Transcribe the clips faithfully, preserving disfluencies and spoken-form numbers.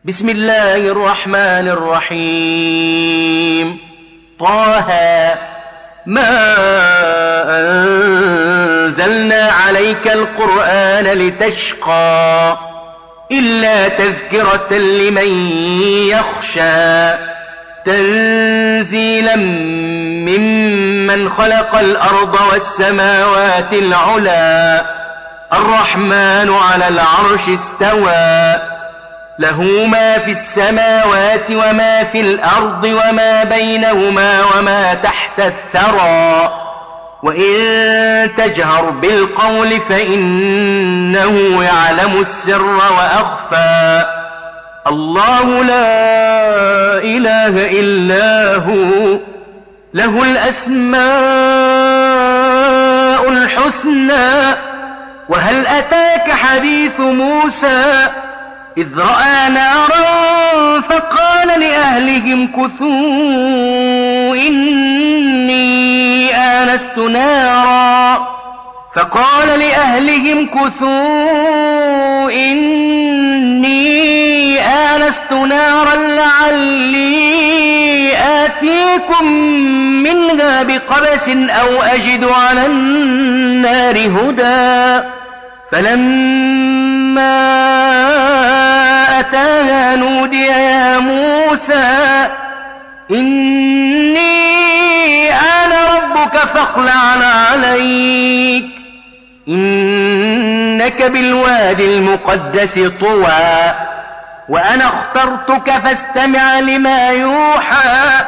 بسم الله الرحمن الرحيم. طه ما أنزلنا عليك القرآن لتشقى إلا تذكرة لمن يخشى تنزيلا ممن خلق الأرض والسماوات العلى الرحمن على العرش استوى له ما في السماوات وما في الأرض وما بينهما وما تحت الثرى وإن تجهر بالقول فإنه يعلم السر وأخفى الله لا إله إلا هو له الأسماء الحسنى. وهل أتاك حديث موسى إذ رأى نارا فقال لأهلهم كثوا إني آنست نارا فقال لأهلهم كثوا إني آنست نارا لعلي آتيكم منها بقبس أو أجد على النار هدى. فلما أتاها نودي يا موسى إني أنا ربك فاخلع عليك إنك بالوادي المقدس طوى وأنا اخترتك فاستمع لما يوحى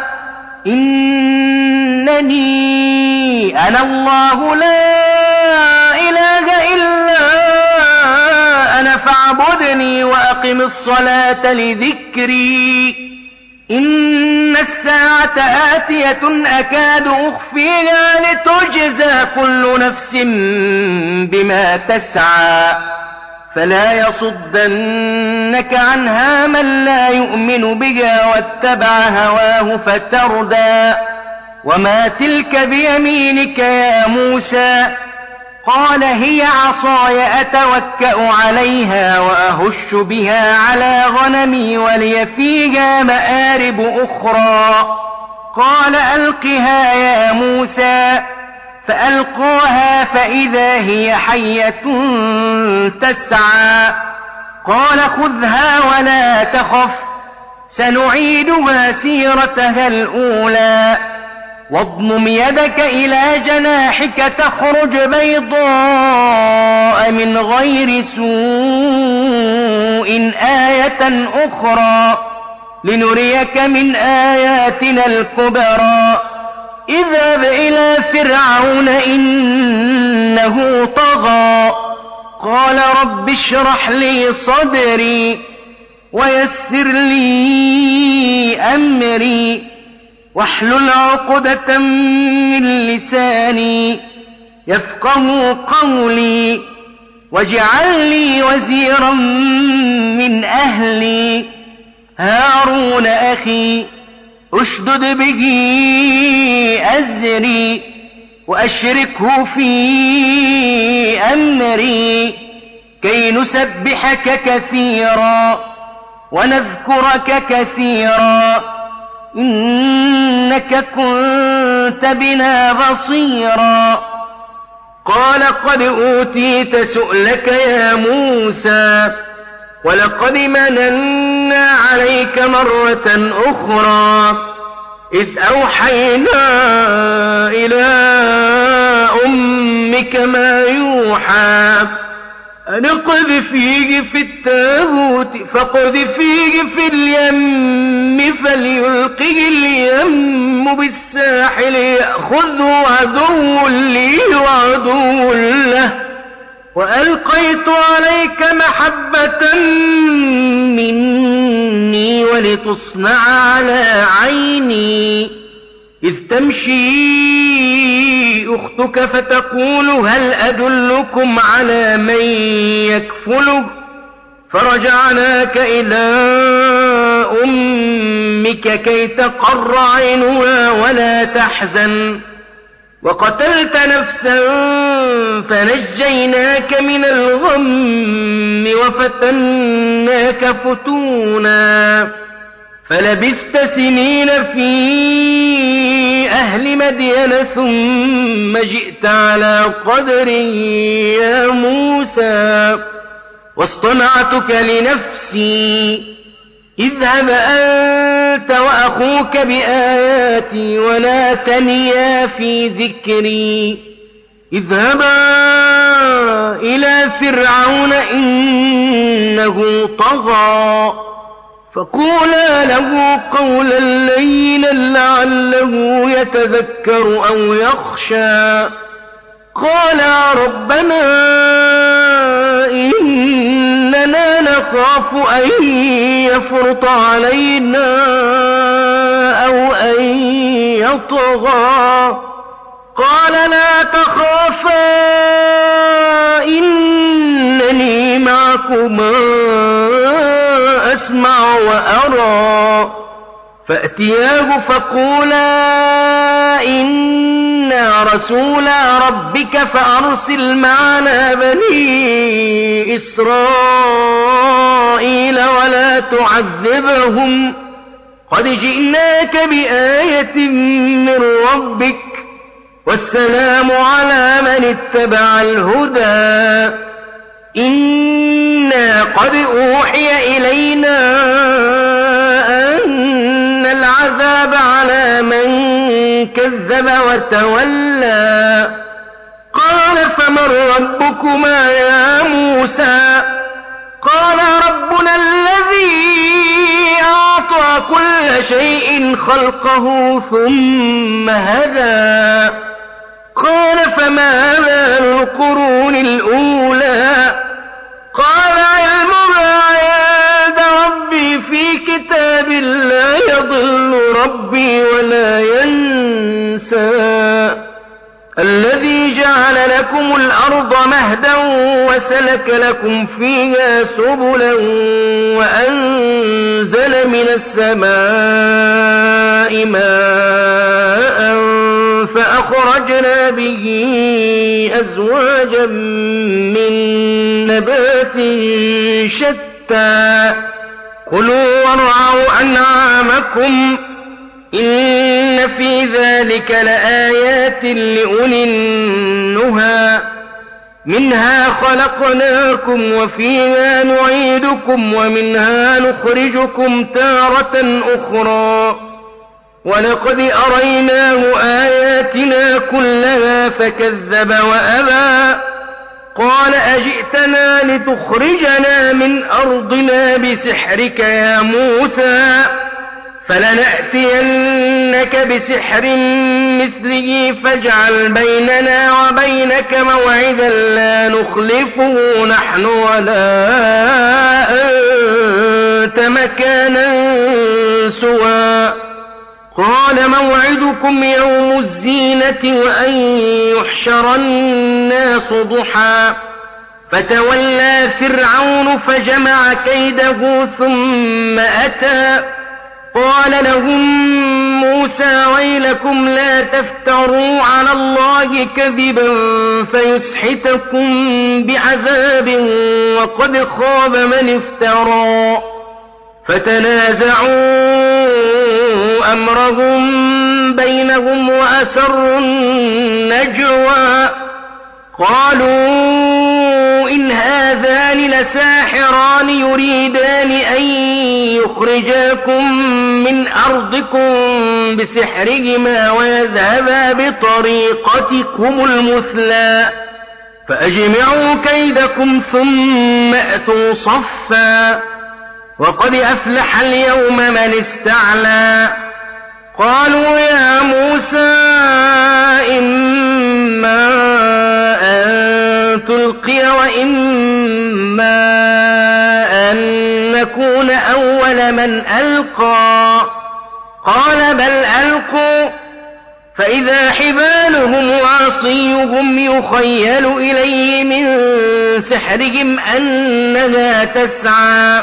إنني أنا الله لا إله إلا أنا فاعبدني وأقم الصلاة لذكري إن الساعة آتية أكاد أخفيها لتجزى كل نفس بما تسعى فلا يصدنك عنها من لا يؤمن بها واتبع هواه فتردى. وما تلك بيمينك يا موسى قال هي عصاي أتوكأ عليها وأهش بها على غنمي ولي فيها مآرب أخرى. قال ألقها يا موسى فألقاها فإذا هي حية تسعى. قال خذها ولا تخف سنعيدها سيرتها الأولى واضمم يدك إلى جناحك تخرج بيضاء من غير سوء آية أخرى لنريك من آياتنا الكبرى. اذهب إلى فرعون إنه طغى قال رب اشرح لي صدري ويسر لي أمري واحلل عقدة من لساني يفقه قولي واجعل لي وزيرا من أهلي هارون أخي اشدد به أزري وأشركه في أمري كي نسبحك كثيرا ونذكرك كثيرا إنك كنت بنا بصيرا. قال قد أوتيت سؤلك يا موسى ولقد مننا عليك مرة أخرى إذ أوحينا إلى أمك ما يوحى أن اقذفيه في التابوت فاقذفيه في اليم فليلقه اليم بالساحل يأخذه عدو لي وعدو له وألقيت عليك محبة مني ولتصنع على عيني إذ تمشي أختك فتقول هل أدلكم على من يكفله فرجعناك إلى أمك كي تقر عينها ولا تحزن وقتلت نفسا فنجيناك من الغم وفتناك فتونا فلبثت سنين في أهل مدين ثم جئت على قدر يا موسى واصطنعتك لنفسي اذهب أنت وأخوك بآياتي ولا تنيا في ذكري اذهبا إلى فرعون إنه طغى فقولا له قولا لينا لعله يتذكر أو يخشى قالا ربنا إننا نخاف أن يفرط علينا أو أن يطغى قال لا تخافا إنني معكما أسمع وأرى فأتياه فقولا إنا رسولا ربك فأرسل معنا بني إسرائيل ولا تعذبهم قد جئناك بآية من ربك والسلام على من اتبع الهدى إنا قد أوحي إلينا أن العذاب على من كذب وتولى قال فمن ربكما يا موسى قال ربنا الذي أعطى كل شيء خلقه ثم هدى قال فما بال القرون الأولى قال علمها عند ربي في كتاب لا يضل ربي ولا ينسى الذي جعل لكم الأرض مهدا وسلك لكم فيها سبلا وأنزل من السماء ماء فأخرجنا به أزواجا من نبات شتى كلوا وارعوا أنعامكم إن في ذلك لآيات لأولي النهى منها خلقناكم وفيها نعيدكم ومنها نخرجكم تارة أخرى ولقد أريناه آياتنا كلها فكذب وأبى قال أجئتنا لتخرجنا من أرضنا بسحرك يا موسى فلنأتينك بسحر مثله فاجعل بيننا وبينك موعدا لا نخلفه نحن ولا أنت مكانا سوى قال موعدكم يوم الزينة وأن يحشر الناس ضحى فتولى فرعون فجمع كيده ثم أتى قال لهم موسى ويلكم لا تفتروا على الله كذبا فيسحتكم بعذاب وقد خاب من افترى فتنازعوا أمرهم بينهم وأسروا النجوى قالوا إن هذان لساحران يريدان أن يخرجاكم من أرضكم بسحرهما ويذهبا بطريقتكم المثلى فأجمعوا كيدكم ثم أتوا صفا وقد أفلح اليوم من استعلى قالوا يا موسى إما أن تلقي وإما أن نكون أول من ألقى قال بل ألقوا فإذا حبالهم وعصيهم يخيل إليه من سحرهم أنها تسعى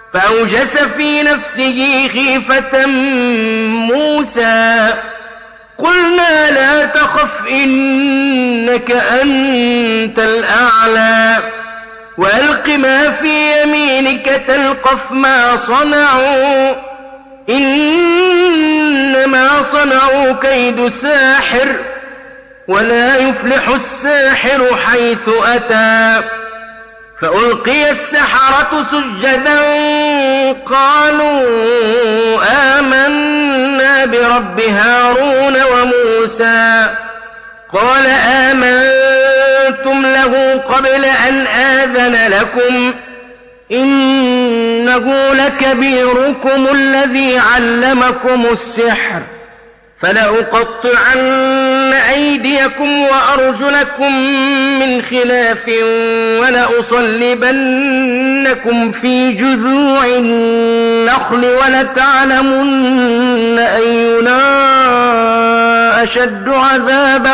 فأوجس في نفسه خيفة موسى قلنا لا تخف إنك أنت الأعلى وألق ما في يمينك تلقف ما صنعوا إنما صنعوا كيد ساحر ولا يفلح الساحر حيث أتى فألقي السحرة سجدا قالوا آمنا برب هارون وموسى قال آمنتم له قبل أن آذن لكم إنه لكبيركم الذي علمكم السحر فلأقطعن أيديكم وأرجلكم من خلاف ولأصلبنكم في جذوع النخل ولتعلمن أينا أشد عذابا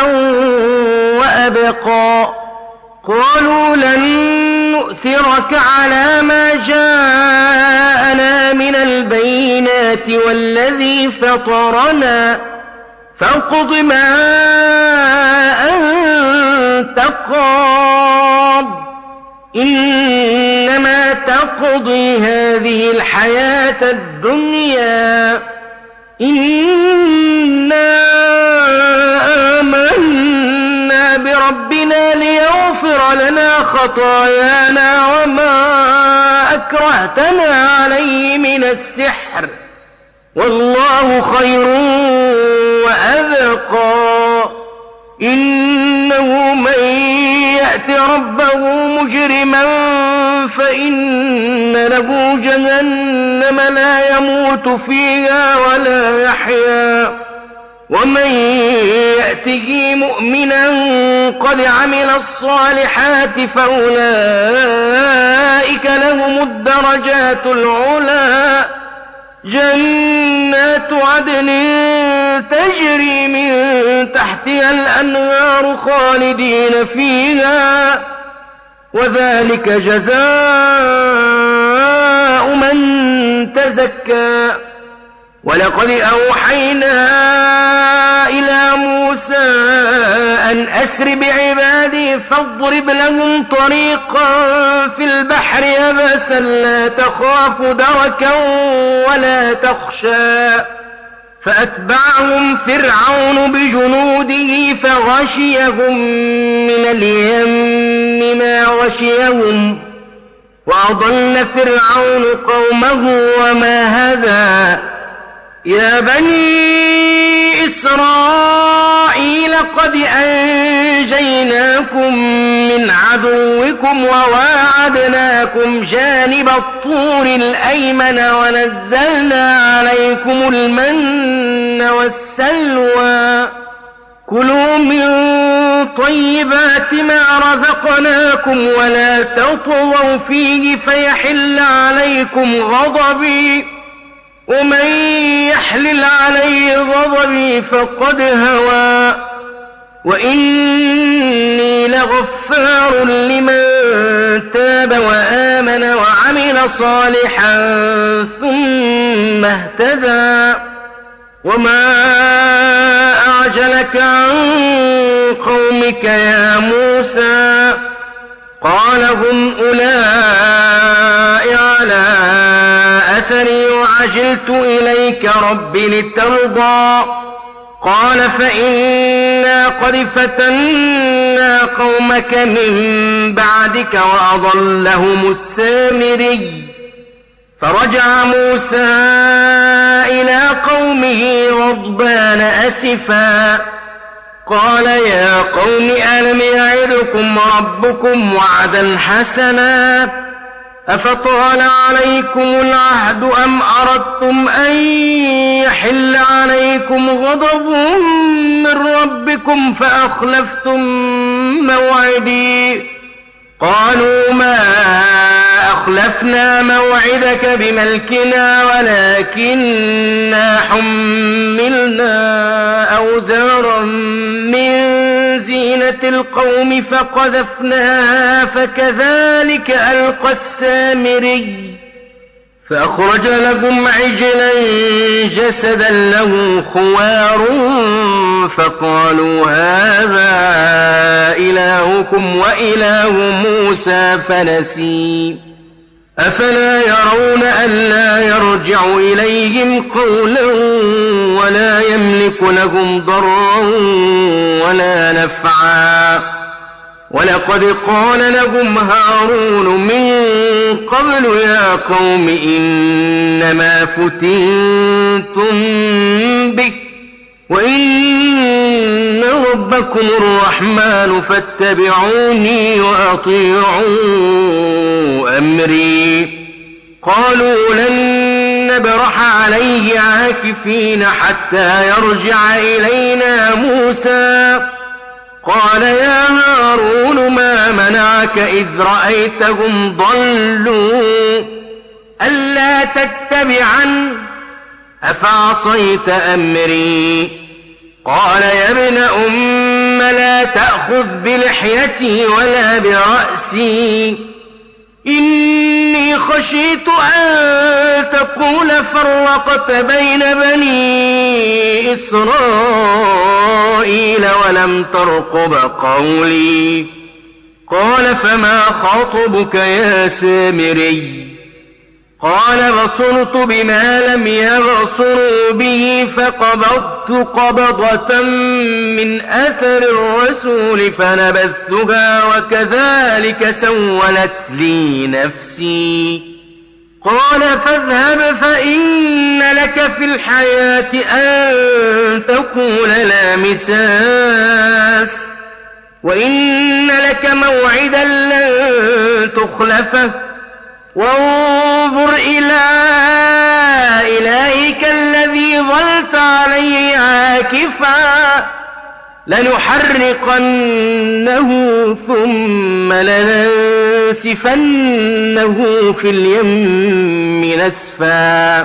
وأبقى قالوا لن نؤثرك على ما جاءنا من البينات والذي فطرنا فاقض ما أنت قاض إنما تقضي هذه الحياة الدنيا إنا آمنا بربنا ليغفر لنا خطايانا وما أكرهتنا عليه من السحر والله خير وأبقى إنه من يأت ربه مجرما فإن له جهنم لا يموت فيها ولا يحيا ومن يأته مؤمنا قد عمل الصالحات فأولئك لهم الدرجات العلى جنات عدن تجري من تحتها الأنهار خالدين فيها وذلك جزاء من تزكى ولقد أوحينا إلى موسى أن أسر بعبادي فاضرب لهم طريقا في البحر يبسا لا تخاف دركا ولا تخشى فأتبعهم فرعون بجنوده فغشيهم من اليم ما غشيهم وأضل فرعون قومه وما هدى يا بني إسرائيل قد أنجيناكم من عدوكم وواعدناكم جانب الطور الأيمن ونزلنا عليكم المن والسلوى كلوا من طيبات ما رزقناكم ولا تطغوا فيه فيحل عليكم غضبي ومن يحلل عليه غضبي فقد هوى وإني لغفار لمن تاب وآمن وعمل صالحا ثم اهتدى وما أعجلك عن قومك يا موسى قال هم أولئك على أثري وعجلت إليك رب لترضى قال فإنا قد فتنا قومك من بعدك وأضلهم السامري فرجع موسى إلى قومه غضبان أسفا قال يا قوم ألم يعدكم ربكم وعدا حسنا أفطال عليكم العهد أم أردتم أن يحل عليكم غضب من ربكم فأخلفتم موعدي قالوا ما أخلفنا موعدك بملكنا ولكننا حملنا أوزارا من زينة القوم فقذفناها فكذلك ألقى السامري فأخرج لكم عجلا جسدا له خوار فقالوا هذا إلهكم وإله موسى فنسي أفلا يرون ألا يرجع إليهم قولا ولا يملك لهم ضرا ولا نفعا ولقد قال لهم هارون من قبل يا قوم إنما فتنتم به وإن ربكم الرحمن فاتبعوني وأطيعوا أمري قالوا لن نبرح عليه عاكفين حتى يرجع إلينا موسى قال يا هارون ما منعك إذ رأيتهم ضلوا ألا تتبعن أفعصيت أمري قال يا ابن أم لا تأخذ بلحيتي ولا برأسي إني خشيت أن تقول فرقت بين بني إسرائيل ولم ترقب قولي قال فما خطبك يا سامري قال بصرت بما لم يبصروا به فقبضت قبضة من أثر الرسول فنبذتها وكذلك سولت لي نفسي قال فاذهب فإن لك في الحياة أن تقول لا مساس وإن لك موعدا لن تخلفه وانظر إلى إلهك الذي ظلت عليه عاكفا لنحرقنه ثم لننسفنه في اليم نسفا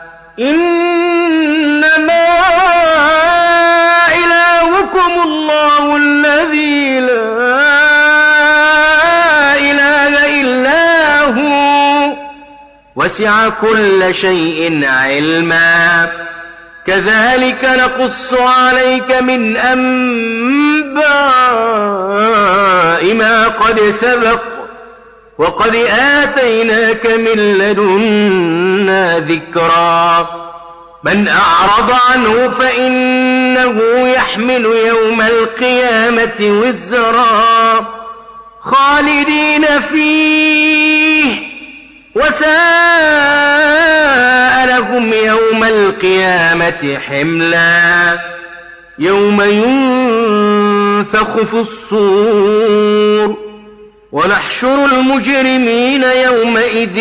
إنما إلهكم الله الذي لا إله إلا هو وسع كل شيء علما كذلك نقص عليك من أنباء ما قد سبق وقد آتيناك من لدنا ذكرا من أعرض عنه فإنه يحمل يوم القيامة وزرا خالدين فيه وساء لهم يوم القيامة حملا يوم ينفخ في الصور ونحشر المجرمين يومئذ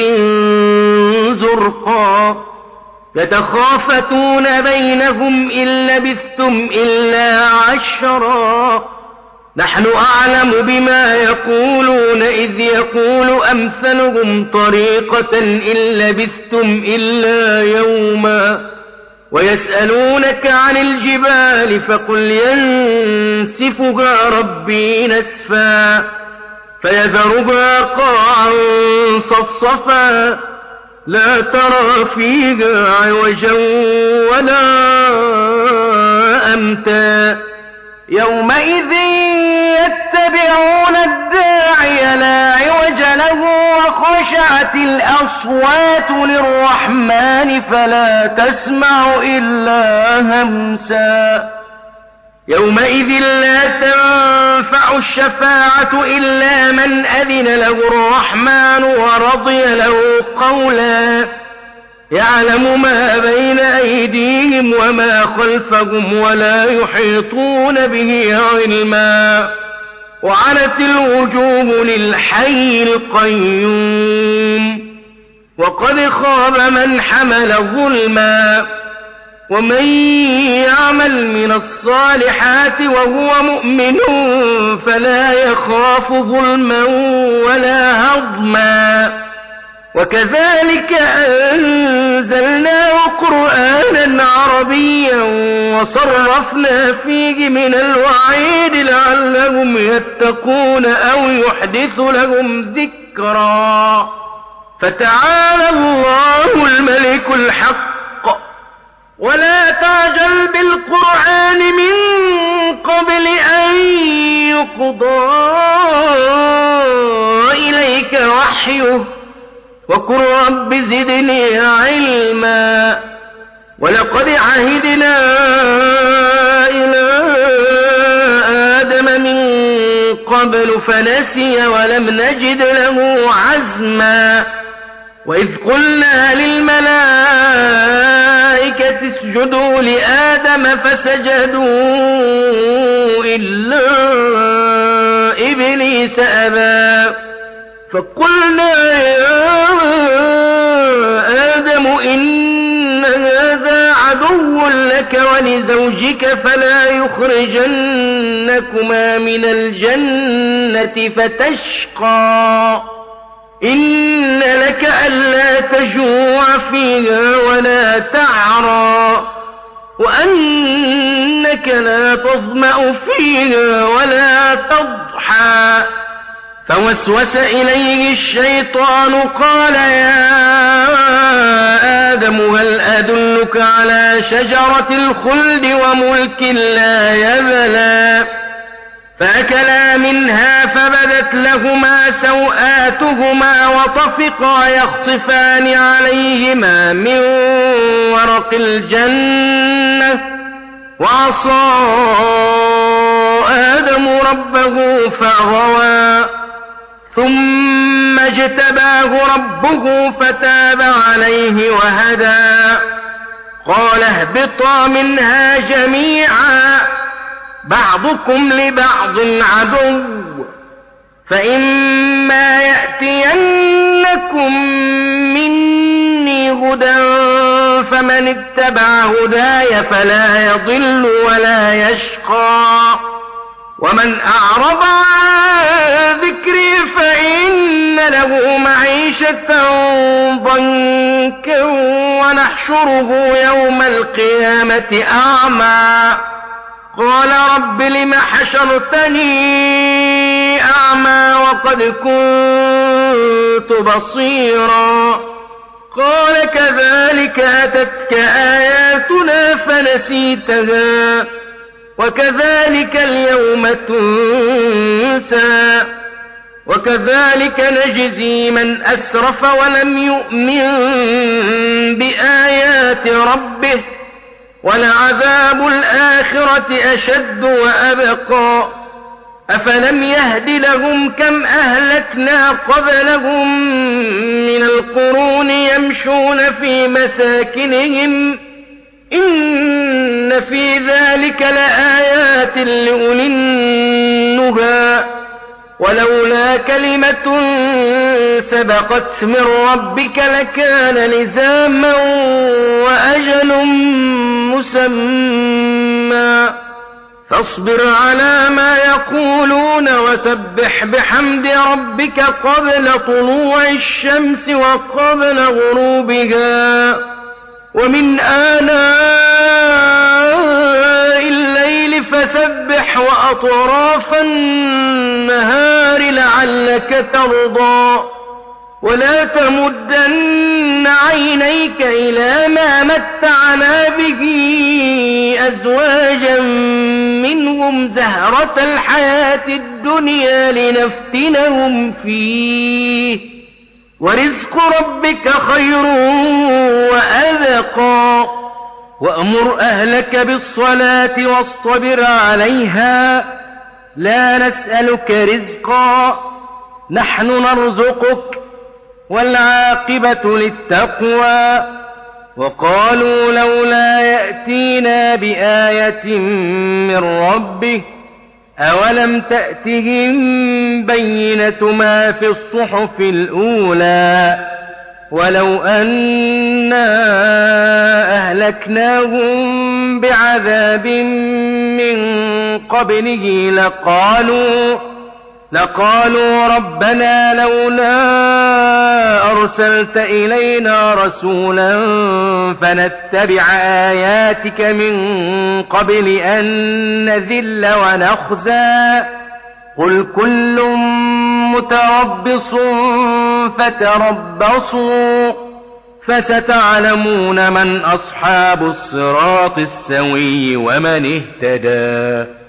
زرقا يتخافتون بينهم إن لبثتم إلا عشرا نحن أعلم بما يقولون إذ يقول أمثلهم طريقة إن لبثتم إلا يوما ويسألونك عن الجبال فقل ينسفها ربي نسفا فيذرها قاعا صفصفا لا ترى فيها عوجا ولا أمتا يومئذ يتبعون الداعي لا عوج له وخشعت الأصوات للرحمن فلا تسمع إلا همسا يومئذ لا تنفع الشفاعة إلا من أذن له الرحمن ورضي له قولا يعلم ما بين أيديهم وما خلفهم ولا يحيطون به علما وعنت الوجوه للحي القيوم وقد خاب من حمل ظلما ومن يعمل من الصالحات وهو مؤمن فلا يخاف ظلما ولا هضما وكذلك أنزلناه قرآنا عربيا وصرفنا فيه من الوعيد لعلهم يتقون أو يحدث لهم ذكرا فتعالى الله الملك الحق ولا تعجل بالقرآن من قبل أن يقضى إليك وحيه وقل رب زدني علما ولقد عهدنا إلى آدم من قبل فنسي ولم نجد له عزما وإذ قلنا للملائكة اسجدوا لآدم فسجدوا إلا إبليس أبى فقلنا يا آدم إن هذا عدو لك ولزوجك فلا يخرجنكما من الجنة فتشقى إن لك ألا تجوع فيها ولا تعرى وأنك لا تظمأ فيها ولا تضحى فوسوس إليه الشيطان قال يا آدم هل أدلك على شجرة الخلد وملك لا يبلى فأكلا منها فبدت لهما سوآتهما وطفقا يخصفان عليهما من ورق الجنة وعصى آدم ربه فغوى ثم اجتباه ربه فتاب عليه وهدى قال اهبطا منها جميعا بعضكم لبعض عدو فإما يأتينكم مني هدى فمن اتبع هداي فلا يضل ولا يشقى ومن أعرض عن ذكري فإن له معيشة ضنكا ونحشره يوم القيامة أعمى قال رب لم حشرتني أعمى وقد كنت بصيرا قال كذلك أتتك آياتنا فنسيتها وكذلك اليوم تنسى وكذلك نجزي من أسرف ولم يؤمن بآيات ربه ولعذاب الآخرة أشد وأبقى أفلم يهد لهم كم أهلكنا قبلهم من القرون يمشون في مساكنهم إن في ذلك لآيات لأولي النهى ولولا كلمة سبقت من ربك لكان لزاما وأجل مسمى فاصبر على ما يقولون وسبح بحمد ربك قبل طلوع الشمس وقبل غروبها ومن آناء الليل فسبح وأطراف النهار لعلك ترضى ولا تمدن عينيك إلى ما متعنا به أزواجا منهم زهرة الحياة الدنيا لنفتنهم فيه ورزق ربك خير وأبقى وأمر أهلك بالصلاة واصطبر عليها لا نسألك رزقا نحن نرزقك والعاقبة للتقوى وقالوا لولا يأتينا بآية من ربه أولم تأتهم بينة ما في الصحف الأولى ولو أنا أهلكناهم بعذاب من قبله لقالوا لقالوا ربنا لولا أرسلت إلينا رسولا فنتبع آياتك من قبل أن نذل ونخزى قل كل متربص فتربصوا فستعلمون من أصحاب الصراط السوي ومن اهتدى